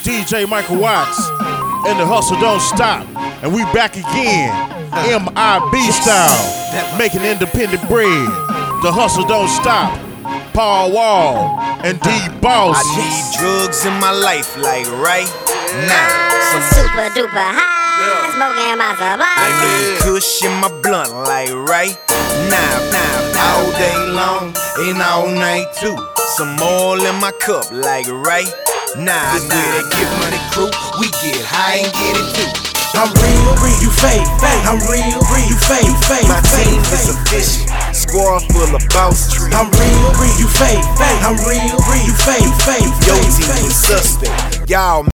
DJ Michael Watts, and the hustle don't stop. And we back again, MIB style, making independent bread. The hustle don't stop. Paul Wall and D-Boss. I need drugs in my life, like right now. Some super duper high, smoking my supply. I need kush in my blunt, like right now. All day long and all night too. Some oil in my cup, like right now. This way they Get Money crew, we get high and get it too. I'm real, you fake. I'm real, you fake. My team is official, squad full of boss trees. I'm real, you fake. I'm real, you fake. Your team is suspect, y'all